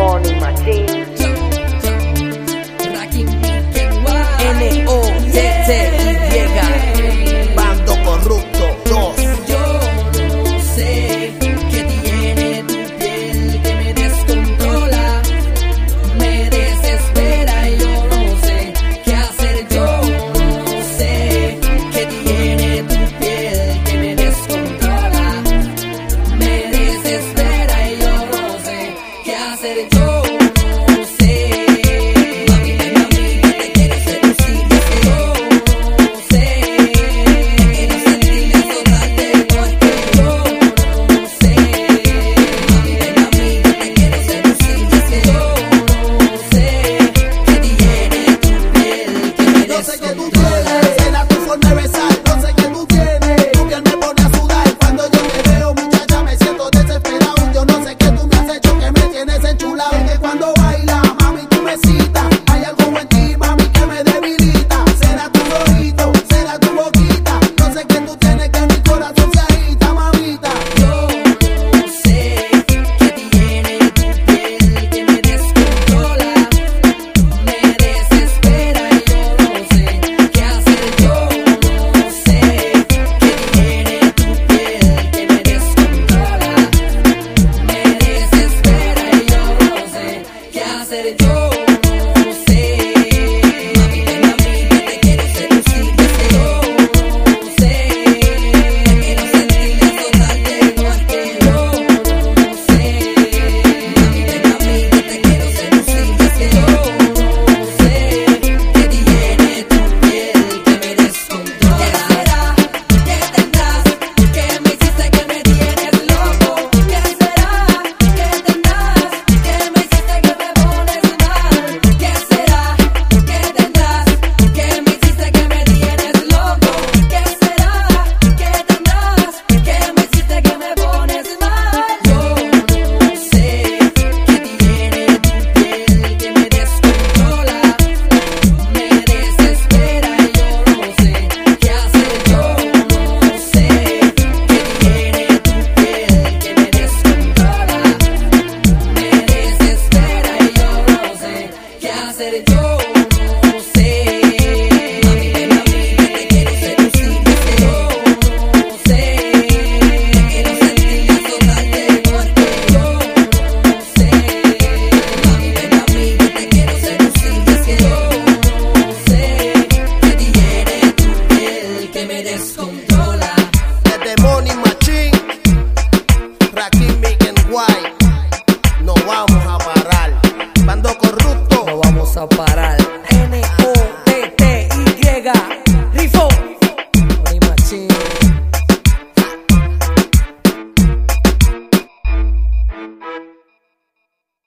Money Machine. N-O-T-T-Y, Bando Corrupto 2. Yo no sé qué tiene tu piel que me descontrola, me desespera y yo no sé qué hacer. Yo no sé qué tiene tu piel que me descontrola, me desespera y yo no sé qué hacer. Yo no sé, mami, te quiero seducir, yo no sé, quiero sentirme azotarte porque yo no sé, mami, te quiero seducir, yo no sé qué tiene tu piel que me No sé qué tú descontrola. tienes, será tu forma de besar. No sé qué tú tienes, tu piel me pone a sudar. Cuando yo te veo, muchacha, me siento desesperado. Yo no sé qué tú me has hecho, que me tienes enchulado. Que cuando baila, mami, tú me citas. Hay algo en ti, mami, que me debilita. Será tu ojito, será tu boquita. No sé qué tú tienes, que mi corazón se agita, mamita. Yo no sé qué tiene tu piel que me descontrola, me desespera y yo no sé qué hacer. Yo no sé qué tiene tu piel que me descontrola, me desespera y yo no sé qué hacer. Yo no sé, mami, te quiero seducir, yo no sé, quiero sentirme azotarte porque yo no sé, mami, te quiero seducir, yo no sé qué tiene tu piel que me descontrola. ¿Qué será? ¿Qué tendrás? ¿Qué me hiciste que me tienes loco? ¿Qué será? ¿Qué tendrás? ¿Qué me hiciste que me pones mal? ¿Qué será? ¿Qué tendrás? ¿Qué me hiciste que me tienes loco? ¿Qué será? ¿Qué tendrás? ¿Qué me hiciste que me pones mal? Yo no sé qué tiene tu piel que me descontrola, me desespera y yo no sé qué hacer. Yo no sé qué tiene tu piel que me descontrola, me desespera y yo no sé qué hacer. Yo no sé, mami, te quiero seducir, yo no sé, quiero sentirme azotarte porque yo no sé, mami, te quiero seducir, yo no sé qué tiene tu piel que me descontrola. Desde Money Machine, Rakim Big and White. No vamos a parar. Bando Corrupto. No vamos a parar.